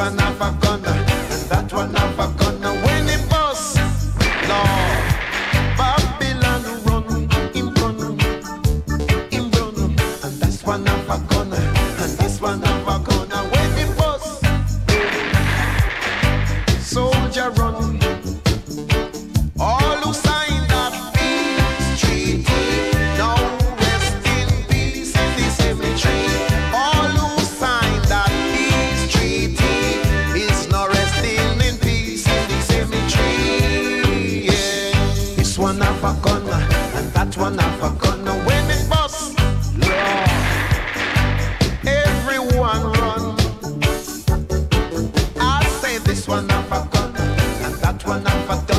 one have a gun, and that one have a gun. When it bust, Lord, Babylon run, him run, and that's one have a gun, and this one have a gun. When it bust, soldier run. All who signed that peace treaty now rest in peace in the cemetery. All who signed that peace treaty is now resting in peace in the cemetery. Yeah. This one have a gun and that one have a gun. When it bust, Lord, everyone run. I say this one have a gun and that one have a gun.